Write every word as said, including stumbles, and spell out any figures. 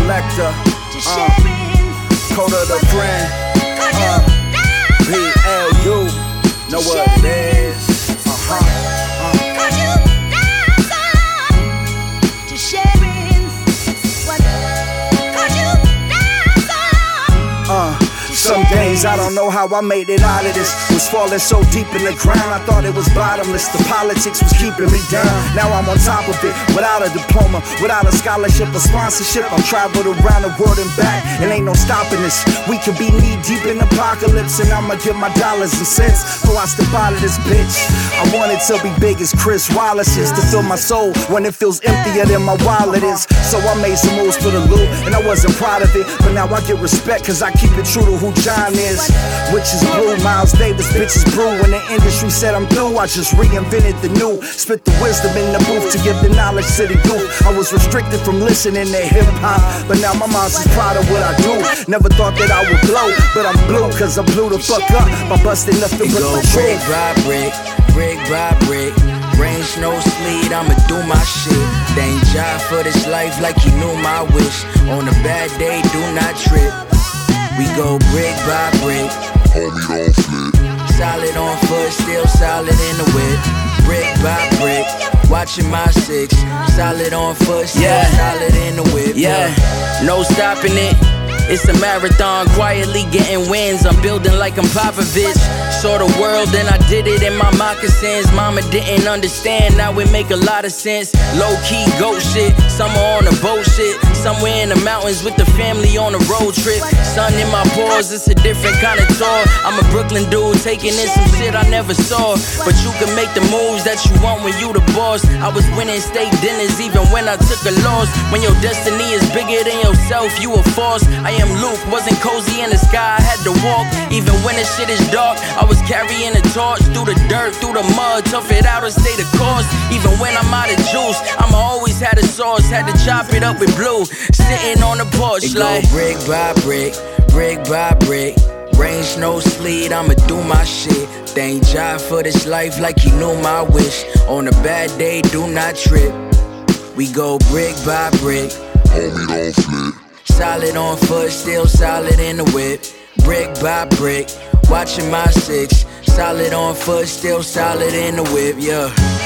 Selector, uh, Coda the friend, uh, B L U, know what it is, uh-huh, uh. Uh, some days I don't know how I made it out of this. Was falling so deep in the ground, I thought it was bottomless. The politics was keeping me down. Now I'm on top of it, without a diploma, without a scholarship or sponsorship. I'm traveled around the world and back, and ain't no stopping this. We could be knee deep in apocalypse, and I'ma get my dollars and cents before I step out of this bitch. I wanted to be big as Chris Wallace's, to fill my soul when it feels emptier than my wallet is. So I made some moves for the loot, and I wasn't proud of it, but now I get respect cause I keep it true to who John is, which is blue. Miles Davis, bitches brew. When the industry said I'm through, I just reinvented the new. Spit the wisdom in the booth to give the knowledge to the youth. I was restricted from listening to hip-hop, but now my mom's is proud of what I do. Never thought that I would blow, but I'm blue cause I blew the fuck up by busting nothing but the truth. Brick by brick, brick by brick, rain, snow, sleet, I'ma do my shit. Thank God for this life like he knew my wish. On a bad day, do not trip. We go brick by brick, homie don't flip. Solid on foot, still solid in the whip. Brick by brick, watching my six. Solid on foot, still yeah. solid in the whip. Yeah, no stopping it. It's a marathon, quietly getting wins. I'm building like I'm Popovich. Saw the world and I did it in my moccasins. Mama didn't understand, now it make a lot of sense. Low-key goat shit, summer on a boat shit. Somewhere in the mountains with the family on a road trip. Sun in my pores, it's a different kind of tour. I'm a Brooklyn dude taking in some shit I never saw. But you can make the moves that you want when you the boss. I was winning steak dinners even when I took a loss. When your destiny is bigger than yourself, you a force. I am Luke, wasn't cozy in the sky, I had to walk. Even when the shit is dark, I was carrying a torch. Through the dirt, through the mud, tough it out and stay the course. Even when I'm out of juice, I'ma always had a sauce. Had to chop it up with blue, sitting on the porch it like go brick by brick, brick by brick, rain, snow, sleet, I'ma do my shit. Thank God for this life like he knew my wish. On a bad day, do not trip. We go brick by brick, homie don't flip. Solid on foot, still solid in the whip. Brick by brick, watching my six. Solid on foot, still solid in the whip, yeah.